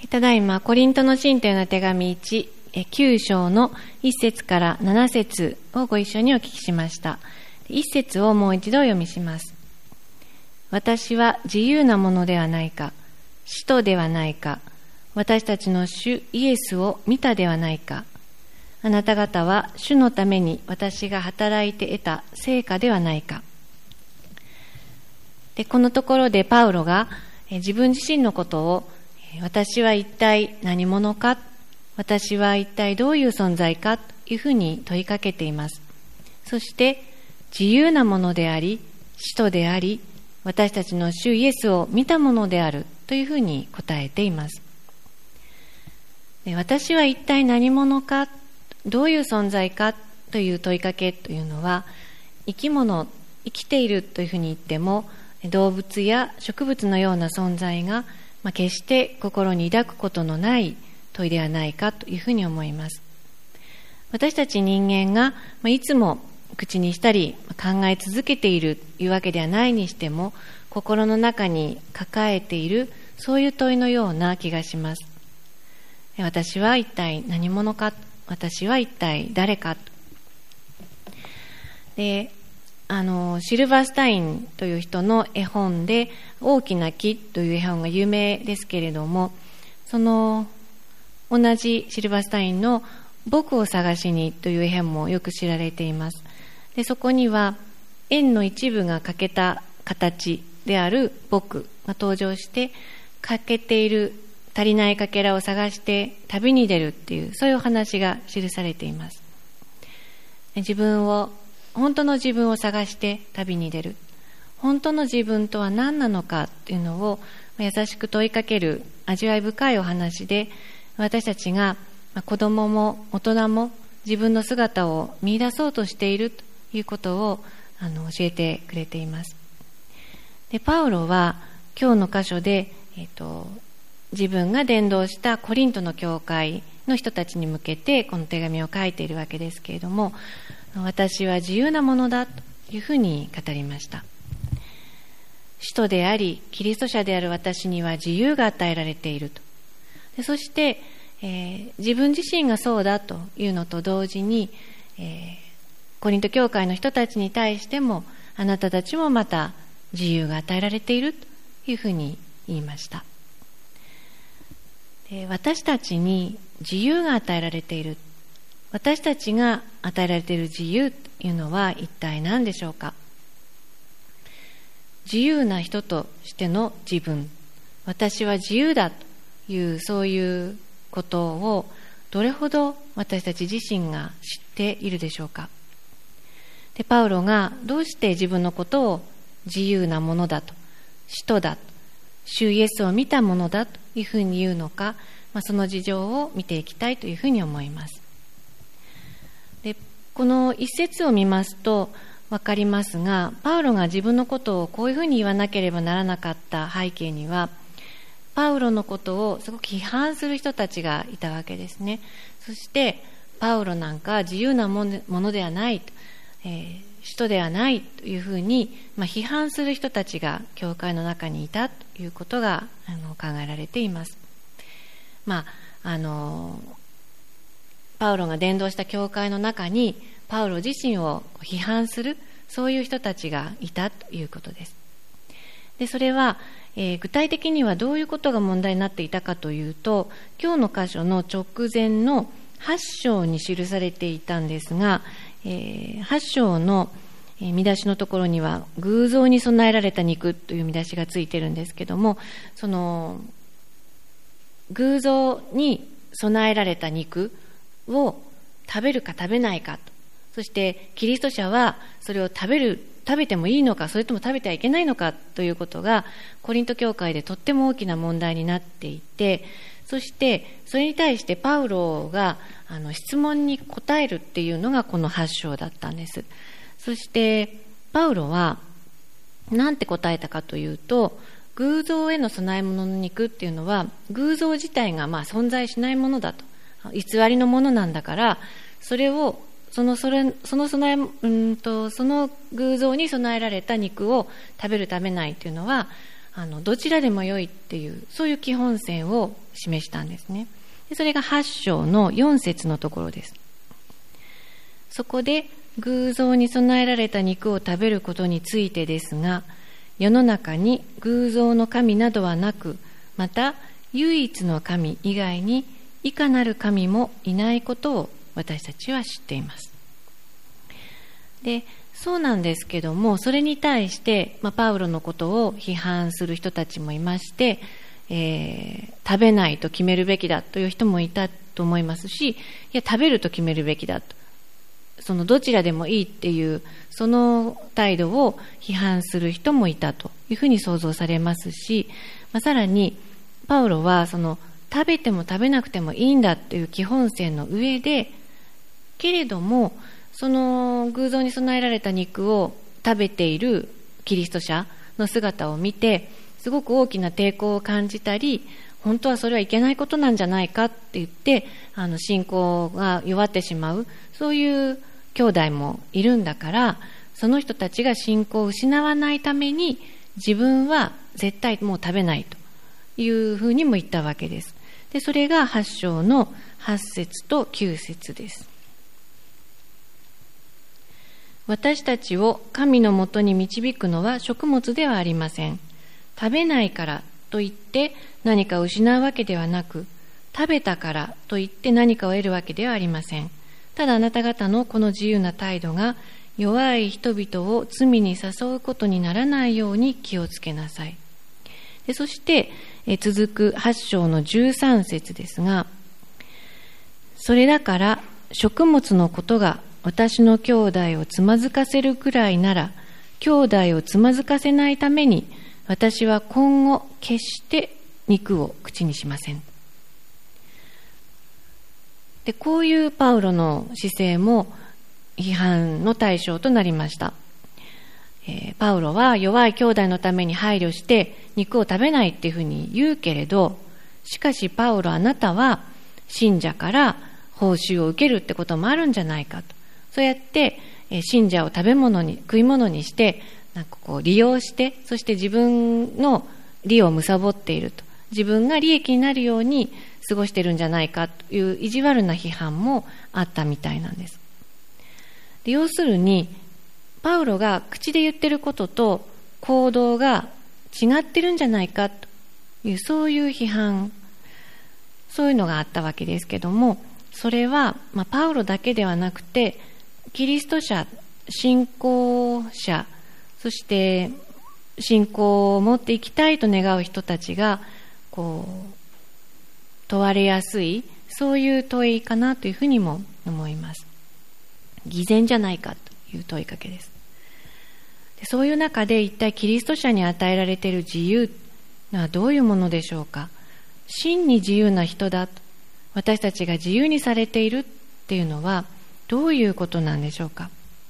ただいまコリントの信徒への手紙1、9章の1節から7節をご一緒にお聞きしました。1節をもう一度読みします。私は自由なものではないか、使徒ではないか、私たちの主イエスを見たではないか。あなた方は主のために私が働いて得た成果ではないか。で、このところでパウロが自分自身のことを私は一体何者か、私は一体どういう存在かというふうに問いかけています。そして自由なものであり、使徒であり、私たちの主イエスを見たものであるというふうに答えています。で、私は一体何者か、どういう存在かという問いかけというのは、生き物、生きているというふうに言っても、動物や植物のような存在が決して心に抱くことのない問いではないかというふうに思います。私たち人間がいつも口にしたり考え続けているというわけではないにしても、心の中に抱えているそういう問いのような気がします。私は一体何者か、私は一体誰か。で、シルバースタインという人の絵本で大きな木という絵本が有名ですけれども、その同じシルバースタインの僕を探しにという絵本もよく知られています。で、そこには円の一部が欠けた形である僕が登場して、欠けている足りないかけらを探して旅に出るっていう、そういうお話が記されています。本当の自分を探して旅に出る。本当の自分とは何なのかっていうのを優しく問いかける味わい深いお話で、私たちが子供も大人も自分の姿を見出そうとしているということを教えてくれています。で、パウロは今日の箇所で、自分が伝道したコリントの教会の人たちに向けてこの手紙を書いているわけですけれども、私は自由なものだというふうに語りました。使徒でありキリスト者である私には自由が与えられていると。で、そして、自分自身がそうだというのと同時に、コリント教会の人たちに対しても、あなたたちもまた自由が与えられているというふうに言いました。で、私たちに自由が与えられている、私たちが与えられている自由というのは一体何でしょうか。自由な人としての自分、私は自由だというそういうことをどれほど私たち自身が知っているでしょうか。で、パウロがどうして自分のことを自由なものだと、使徒だと、主イエスを見たものだというふうに言うのか、その事情を見ていきたいというふうに思います。で、この一節を見ますと分かりますが、パウロが自分のことをこういうふうに言わなければならなかった背景には、パウロのことをすごく批判する人たちがいたわけですね。そしてパウロなんか自由なものではない、使徒ではないというふうに、批判する人たちが教会の中にいたということが考えられています。パウロが伝道した教会の中にパウロ自身を批判する、そういう人たちがいたということです。で、それは、具体的にはどういうことが問題になっていたかというと、今日の箇所の直前の8章に記されていたんですが、8章の見出しのところには偶像に備えられた肉という見出しがついているんですけども、その偶像に備えられた肉を食べるか食べないかと、そしてキリスト者はそれを食べてもいいのか、それとも食べてはいけないのかということがコリント教会でとっても大きな問題になっていて、そしてそれに対してパウロが質問に答えるっていうのがこの8章だったんです。そしてパウロは何て答えたかというと、偶像への供え物の肉っていうのは偶像自体が存在しないものだと、偽りのものなんだから、その偶像に備えられた肉を食べる食べないというのはどちらでもよいっていう、そういう基本線を示したんですね。でそれが8章の4節のところです。そこで偶像に備えられた肉を食べることについてですが、世の中に偶像の神などはなく、また唯一の神以外にいかなる神もいないことを私たちは知っています。で、そうなんですけども、それに対して、パウロのことを批判する人たちもいまして、食べないと決めるべきだという人もいたと思いますし、いや食べると決めるべきだと、そのどちらでもいいっていうその態度を批判する人もいたというふうに想像されますし、さらにパウロはその食べても食べなくてもいいんだという基本線の上で、けれどもその偶像に備えられた肉を食べているキリスト者の姿を見て、すごく大きな抵抗を感じたり、本当はそれはいけないことなんじゃないかって言って信仰が弱ってしまう、そういう兄弟もいるんだから、その人たちが信仰を失わないために自分は絶対もう食べないというふうにも言ったわけです。でそれが8章の8節と9節です。私たちを神のもとに導くのは食物ではありません。食べないからといって何かを失うわけではなく、食べたからといって何かを得るわけではありません。ただあなた方のこの自由な態度が弱い人々を罪に誘うことにならないように気をつけなさい。でそして続く8章の13節ですが、それだから食物のことが私の兄弟をつまずかせるくらいなら、兄弟をつまずかせないために私は今後決して肉を口にしません。でこういうパウロの姿勢も批判の対象となりました。パウロは弱い兄弟のために配慮して肉を食べないっていうふうに言うけれど、しかしパウロあなたは信者から報酬を受けるってこともあるんじゃないかと。そうやって信者を食い物にして利用して、そして自分の利を貪っていると、自分が利益になるように過ごしているんじゃないかという意地悪な批判もあったみたいなんです。で要するにパウロが口で言ってることと行動が違ってるんじゃないかという、そういう批判、そういうのがあったわけですけども、それは、パウロだけではなくてキリスト者、信仰者、そして信仰を持っていきたいと願う人たちが問われやすい、そういう問いかなというふうにも思います。偽善じゃないかという問いかけです。でそういう中で一体キリスト者に与えられている自由はどういうものでしょうか。真に自由な人だと、私たちが自由にされているっていうのはどういうことなんでしょうか。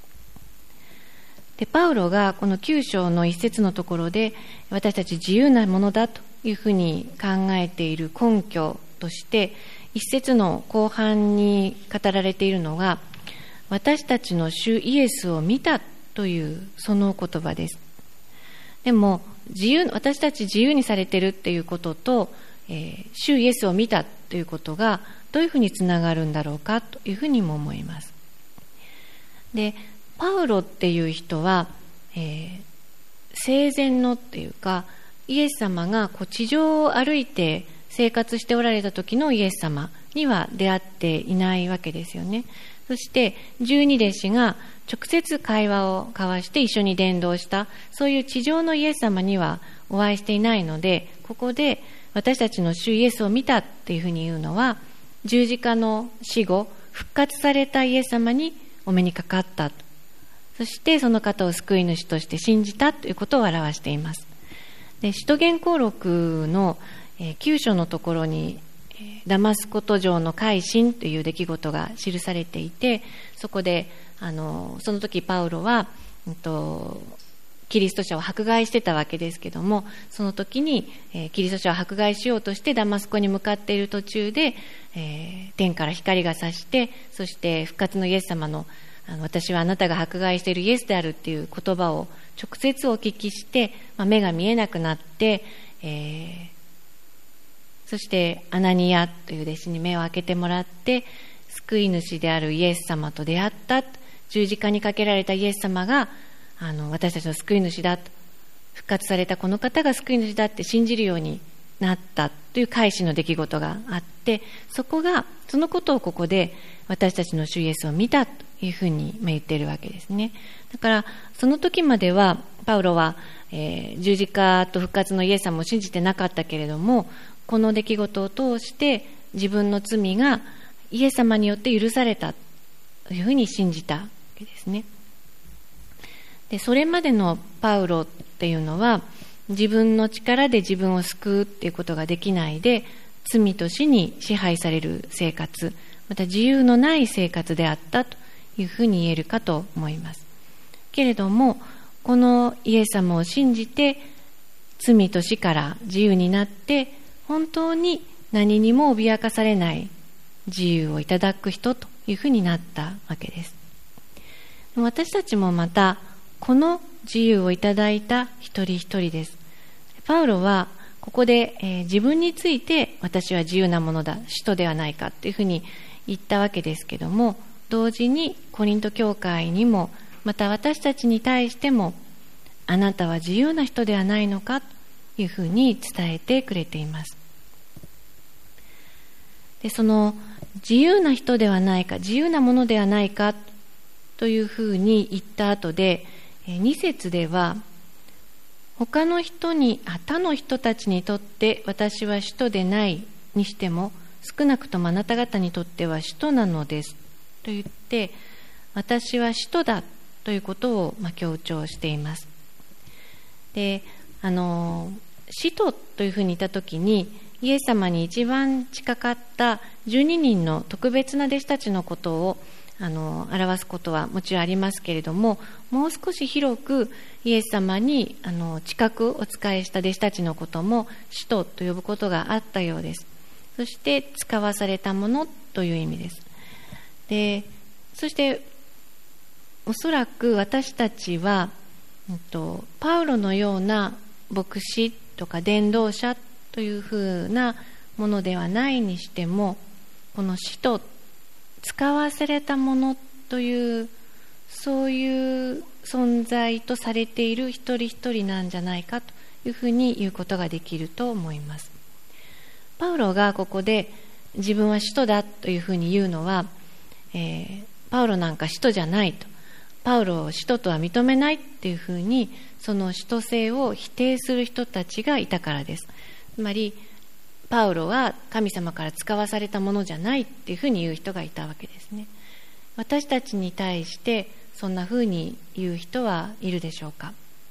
でパウロがこの9章の一節のところで、私たち自由なものだというふうに考えている根拠として、一節の後半に語られているのが、私たちの主イエスを見たというその言葉です。でも私たち自由にされているっていうことと、主イエスを見たということがどういうふうにつながるんだろうかというふうにも思います。でパウロっていう人は、生前のっていうか、イエス様が地上を歩いて生活しておられた時のイエス様には出会っていないわけですよね。そして12弟子が直接会話を交わして一緒に伝道した、そういう地上のイエス様にはお会いしていないので、ここで私たちの主イエスを見たっていうふうに言うのは、十字架の死後復活されたイエス様にお目にかかったと、そしてその方を救い主として信じたということを表しています。で使徒言行録の9章のところにダマスコ途上の改心という出来事が記されていて、そこでその時パウロはキリスト者を迫害してたわけですけども、その時にキリスト者を迫害しようとしてダマスコに向かっている途中で、天から光が差して、そして復活のイエス様の私はあなたが迫害しているイエスであるっていう言葉を直接お聞きして、目が見えなくなって、そしてアナニアという弟子に目を開けてもらって、救い主であるイエス様と出会った。十字架にかけられたイエス様が私たちの救い主だと、復活されたこの方が救い主だって信じるようになったという改心の出来事があって、そのことをここで私たちの主イエスを見たというふうに言っているわけですね。だからその時まではパウロは、十字架と復活のイエス様を信じてなかったけれども、この出来事を通して自分の罪がイエス様によって許されたというふうに信じたわけですね。で、それまでのパウロっていうのは、自分の力で自分を救うっていうことができないで、罪と死に支配される生活、また自由のない生活であったというふうに言えるかと思います。けれども、このイエス様を信じて罪と死から自由になって、本当に何にも脅かされない自由をいただく人というふうになったわけです。私たちもまたこの自由をいただいた一人一人です。パウロはここで、自分について私は自由なものだ、使徒ではないかというふうに言ったわけですけども、同時にコリント教会にも、また私たちに対しても、あなたは自由な人ではないのかというふうに伝えてくれています。で、その自由な人ではないか、自由なものではないかというふうに言った後で、2節では、他の人他の人たちにとって私は使徒でないにしても、少なくともあなた方にとっては使徒なのですと言って、私は使徒だということを強調しています。で、使徒というふうに言ったときに、イエス様に一番近かった12人の特別な弟子たちのことを表すことはもちろんありますけれども、もう少し広くイエス様に近くお仕えした弟子たちのことも使徒と呼ぶことがあったようです。そして使わされたものという意味です。で、そしておそらく私たちはパウロのような牧師とか伝道者というふうなものではないにしても、この使徒、使わされたものというそういう存在とされている一人一人なんじゃないかというふうに言うことができると思います。パウロがここで自分は使徒だというふうに言うのは、パウロなんか使徒じゃないと、パウロを使徒とは認めないっていうふうに、その使徒性を否定する人たちがいたからです。つまりパウロは神様から使わされたものじゃないっていうふうに言う人がいたわけですね。私たちに対してそんなふうに言う人はいるでしょうか。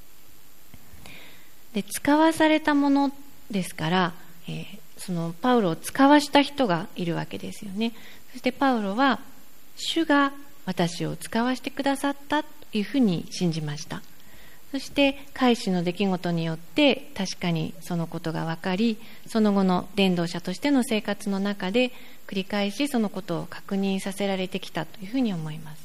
で、使わされたものですから、そのパウロを使わした人がいるわけですよね。そしてパウロは主が私を使わしてくださったというふうに信じました。そして改心の出来事によって確かにそのことが分かり、その後の伝道者としての生活の中で繰り返しそのことを確認させられてきたというふうに思います。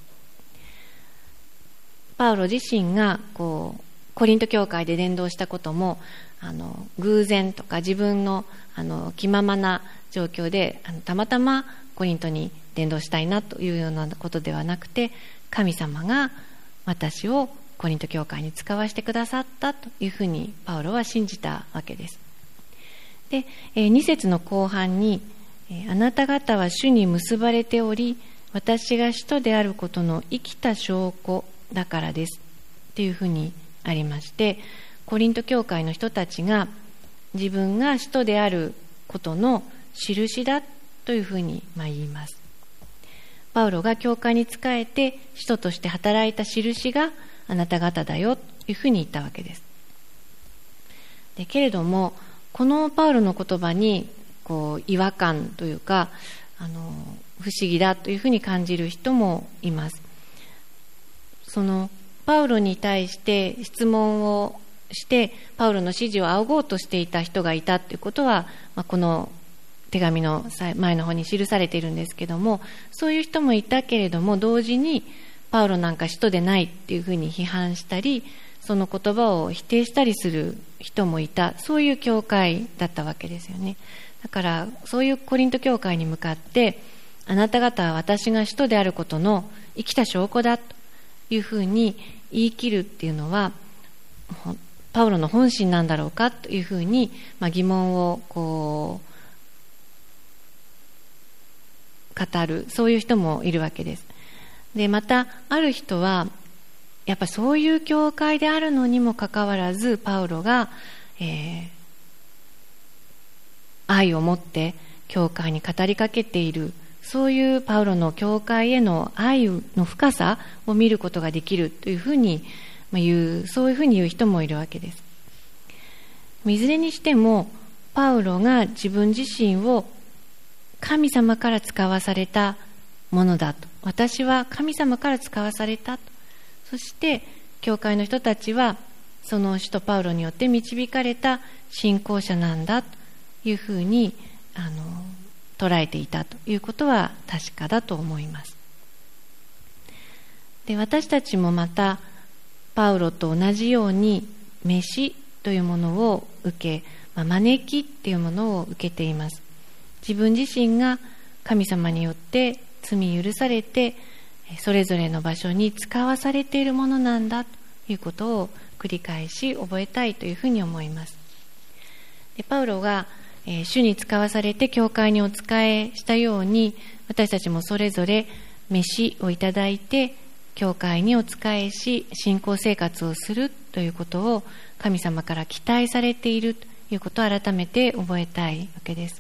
パウロ自身がコリント教会で伝道したことも偶然とか自分の気ままな状況でたまたまコリントに伝道したいなというようなことではなくて、神様が私をコリント教会に使わせてくださったというふうにパウロは信じたわけです。で、2節の後半に、あなた方は主に結ばれており、私が使徒であることの生きた証拠だからですというふうにありまして、コリント教会の人たちが自分が使徒であることの印だというふうに言います。パウロが教会に仕えて使徒として働いた印があなた方だよというふうに言ったわけです。でけれども、このパウロの言葉に違和感というか不思議だというふうに感じる人もいます。そのパウロに対して質問をしてパウロの指示を仰ごうとしていた人がいたということは、この手紙の前の方に記されているんですけども、そういう人もいたけれども、同時にパウロなんか使徒でないっていうふうに批判したり、その言葉を否定したりする人もいた、そういう教会だったわけですよね。だからそういうコリント教会に向かって、あなた方は私が使徒であることの生きた証拠だというふうに言い切るっていうのは、パウロの本心なんだろうかというふうに、疑問を語る、そういう人もいるわけです。で、またある人はやっぱそういう教会であるのにもかかわらず、パウロが、愛を持って教会に語りかけている、そういうパウロの教会への愛の深さを見ることができるというふうに言う、そういうふうに言う人もいるわけです。いずれにしてもパウロが自分自身を神様から使わされたものだと、私は神様から使わされたと、そして教会の人たちはその使徒パウロによって導かれた信仰者なんだというふうに捉えていたということは確かだと思います。で、私たちもまたパウロと同じように召しというものを受け、招きっていうものを受けています。自分自身が神様によって罪許されて、それぞれの場所に使わされているものなんだということを繰り返し覚えたいというふうに思います。で、パウロが主に使わされて教会にお仕えしたように、私たちもそれぞれ召しをいただいて教会にお仕えし、信仰生活をするということを神様から期待されているということを改めて覚えたいわけです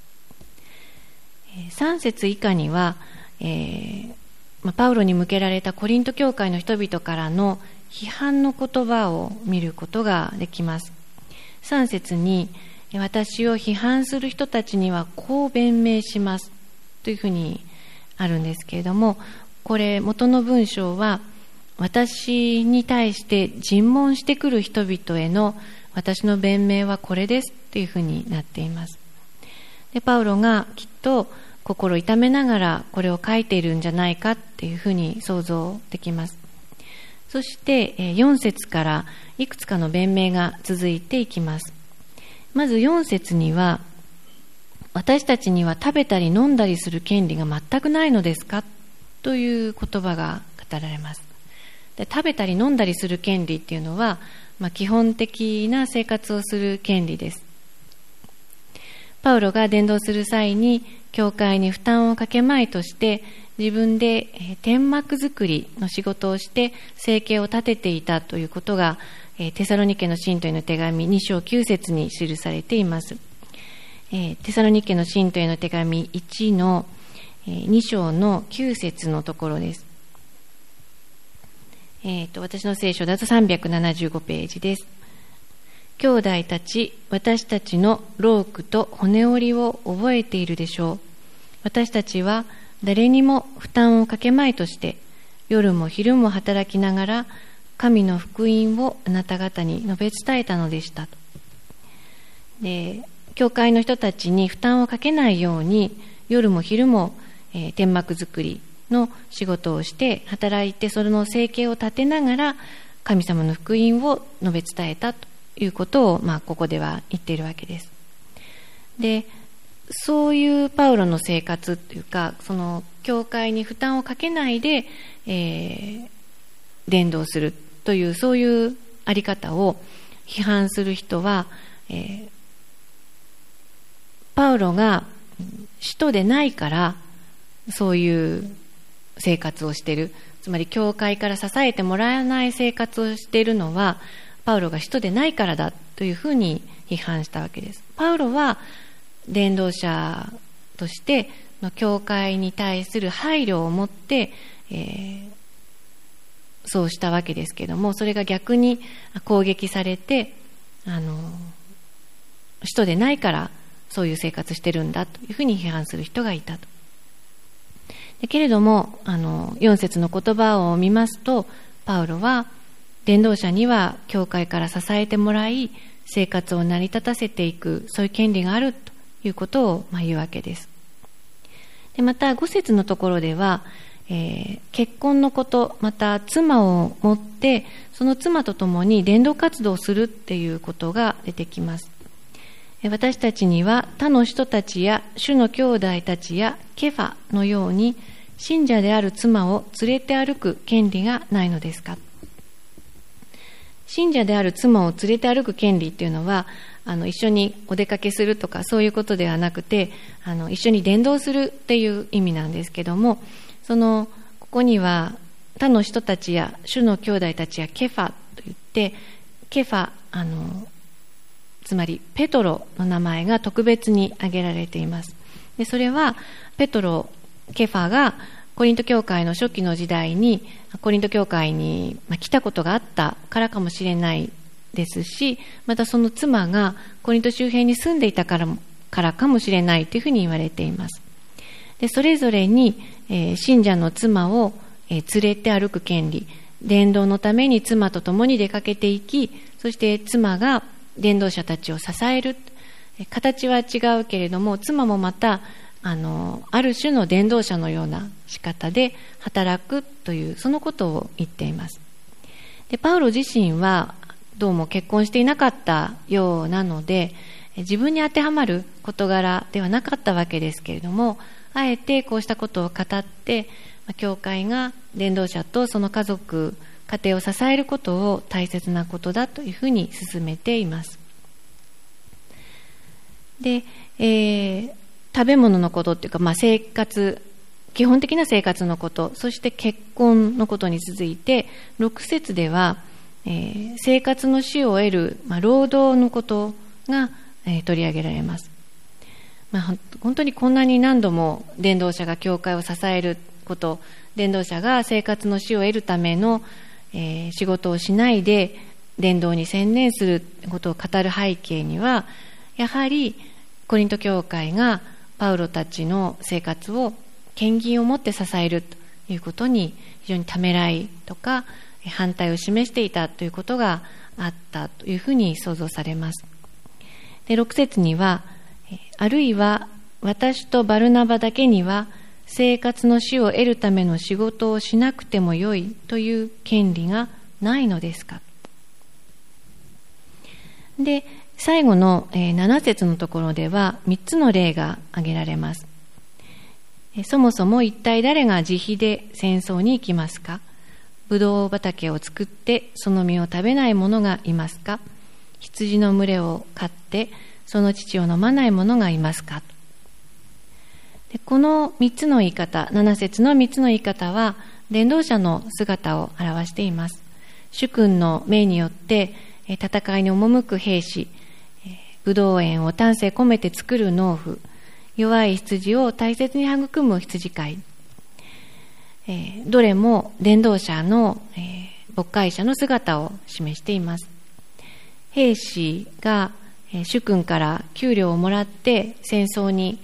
。3節以下には、パウロに向けられたコリント教会の人々からの批判の言葉を見ることができます。3節に、私を批判する人たちにはこう弁明しますというふうにあるんですけれども、これ元の文章は、私に対して尋問してくる人々への私の弁明はこれですというふうになっています。で、パウロがきっと心痛めながらこれを書いているんじゃないかっていうふうに想像できます。そして4節からいくつかの弁明が続いていきます。まず4節には、私たちには食べたり飲んだりする権利が全くないのですかという言葉が語られます。で、食べたり飲んだりする権利っていうのは、基本的な生活をする権利です。パウロが伝道する際に教会に負担をかけまいとして自分で天幕作りの仕事をして生計を立てていたということがテサロニケの信徒への手紙2章9節に記されています。テサロニケの信徒への手紙1の2章の9節のところです。私の聖書だと375ページです。兄弟たち、私たちの労苦と骨折りを覚えているでしょう。私たちは誰にも負担をかけまいとして夜も昼も働きながら神の福音をあなた方に述べ伝えたのでしたと。で、教会の人たちに負担をかけないように夜も昼も、天幕作りの仕事をして働いて、その生計を立てながら神様の福音を述べ伝えたということを、ここでは言っているわけです。で、そういうパウロの生活というか、その教会に負担をかけないで、伝道するというそういうあり方を批判する人は、パウロが使徒でないからそういう生活をしている、つまり教会から支えてもらえない生活をしているのはパウロが使徒でないからだというふうに批判したわけです。パウロは伝道者としての教会に対する配慮を持って、そうしたわけですけれども、それが逆に攻撃されて、使徒でないからそういう生活してるんだというふうに批判する人がいたと。けれども4節の言葉を見ますと、パウロは伝道者には教会から支えてもらい生活を成り立たせていく、そういう権利があるということを言うわけです。で、また5節のところでは、 結婚のこと、また妻を持ってその妻と共に伝道活動をするっていうことが出てきます。私たちには他の人たちや主の兄弟たちやケファのように信者である妻を連れて歩く権利がないのですか。信者である妻を連れて歩く権利っていうのは一緒にお出かけするとかそういうことではなくて一緒に伝道するっていう意味なんですけども、ここには他の人たちや主の兄弟たちやケファといって、ケファつまりペトロの名前が特別に挙げられています。でそれはペトロ、ケファがコリント教会の初期の時代にコリント教会に来たことがあったからかもしれないですし、またその妻がコリント周辺に住んでいたからかもしれないというふうに言われています。でそれぞれに、信者の妻を、連れて歩く権利、伝道のために妻と共に出かけていき、そして妻が伝道者たちを支える、形は違うけれども妻もまたある種の伝道者のような仕方で働くというそのことを言っています。でパウロ自身はどうも結婚していなかったようなので自分に当てはまる事柄ではなかったわけですけれども、あえてこうしたことを語って教会が伝道者とその家族家庭を支えることを大切なことだというふうに進めています。で、食べ物のことっていうか、生活、基本的な生活のこと、そして結婚のことに続いて6節では、生活の主を得る、労働のことが、取り上げられます。本当にこんなに何度も伝道者が教会を支えること、伝道者が生活の主を得るための仕事をしないで伝道に専念することを語る背景には、やはりコリント教会がパウロたちの生活を献金を持って支えるということに非常にためらいとか反対を示していたということがあったというふうに想像されます。で6節には、あるいは私とバルナバだけには生活の主を得るための仕事をしなくてもよいという権利がないのですか。で最後の7節のところでは3つの例が挙げられます。そもそも一体誰が自費で戦争に行きますか。ブドウ畑を作ってその実を食べない者がいますか。羊の群れを飼ってその乳を飲まない者がいますか。でこの3つの言い方、7節の3つの言い方は伝道者の姿を表しています。主君の命によって戦いに赴く兵士、ブドウ園を丹精込めて作る農夫、弱い羊を大切に育む羊飼い、どれも伝道者の、牧会者の姿を示しています。兵士が主君から給料をもらって戦争に、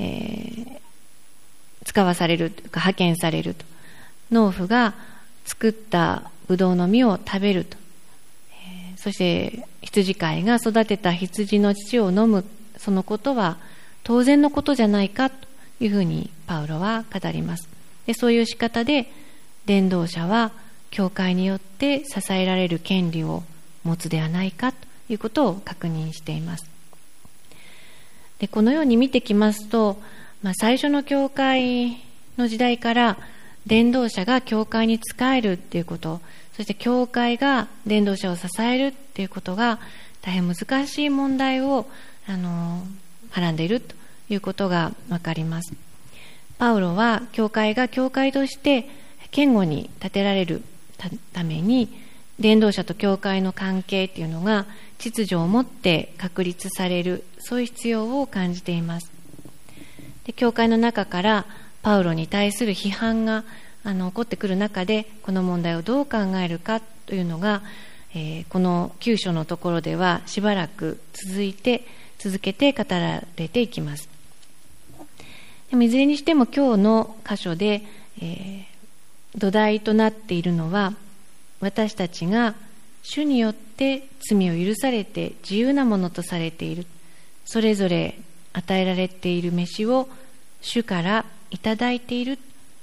使わされるというか派遣されると。農夫が作ったブドウの実を食べると。そして羊飼いが育てた羊の乳を飲む、そのことは当然のことじゃないかというふうにパウロは語ります。でそういう仕方で伝道者は教会によって支えられる権利を持つではないかということを確認しています。でこのように見てきますと、最初の教会の時代から伝道者が教会に仕えるということ、そして教会が伝道者を支えるということが大変難しい問題をはらんでいるということがわかります。パウロは教会が教会として堅固に立てられるために伝道者と教会の関係というのが秩序をもって確立される、そういう必要を感じています。で教会の中からパウロに対する批判が起こってくる中でこの問題をどう考えるかというのが、この9章のところではしばらく続けて語られていきます。でもいずれにしても今日の箇所で、土台となっているのは、私たちが主によって罪を許されて自由なものとされている、それぞれ与えられている飯を主からいただいている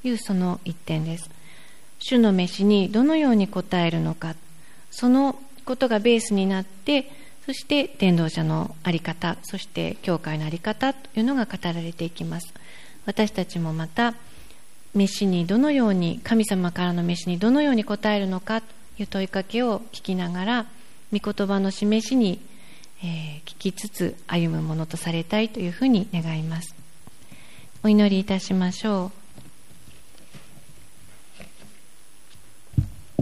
いうその一点です。主の召しにどのように応えるのか、そのことがベースになって、そして伝道者の在り方、そして教会の在り方というのが語られていきます。私たちもまた召しにどのように、神様からの召しにどのように応えるのかという問いかけを聞きながら、御言葉の示しに、聞きつつ歩むものとされたいというふうに願います。お祈りいたしましょう。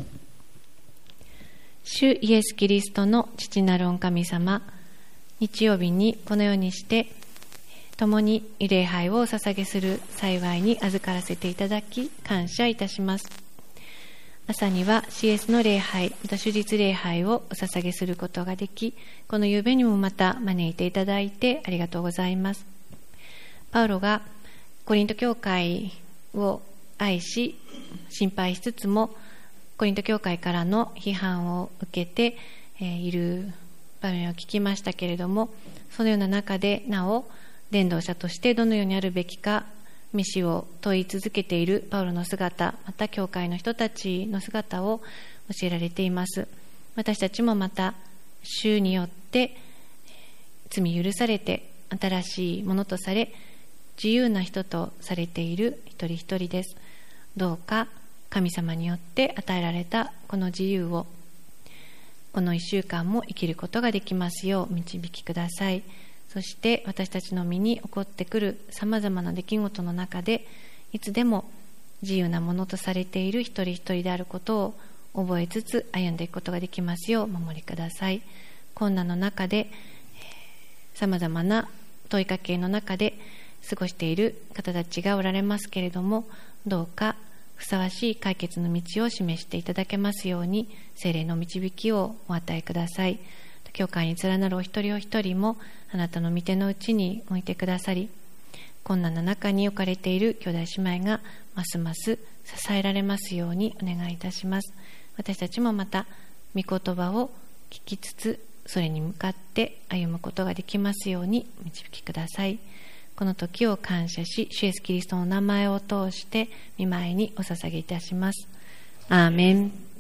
主イエス・キリストの父なる御神様、日曜日にこのようにして共に礼拝をお捧げする幸いに預からせていただき感謝いたします。朝には CS の礼拝、また主日礼拝をお捧げすることができ、この夕べにもまた招いていただいてありがとうございます。パウロがコリント教会を愛し心配しつつも、コリント教会からの批判を受けている場面を聞きましたけれども、そのような中でなお伝道者としてどのようにあるべきか、召しを問い続けているパウロの姿、また教会の人たちの姿を教えられています。私たちもまた主によって罪許されて新しいものとされ、自由な人とされている一人一人です。どうか神様によって与えられたこの自由を、この1週間も生きることができますよう導きください。そして私たちの身に起こってくるさまざまな出来事の中で、いつでも自由なものとされている一人一人であることを覚えつつ歩んでいくことができますようお守りください。困難の中でさまざまな問いかけの中で過ごしている方たちがおられますけれども、どうかふさわしい解決の道を示していただけますように、聖霊の導きをお与えください。教会に連なるお一人お一人もあなたの御手のうちに置いてくださり、困難な中に置かれている兄弟姉妹がますます支えられますようにお願いいたします。私たちもまた御言葉を聞きつつ、それに向かって歩むことができますように導きください。この時を感謝し、主イエスキリストの名前を通して御前にお捧げいたします。アーメン。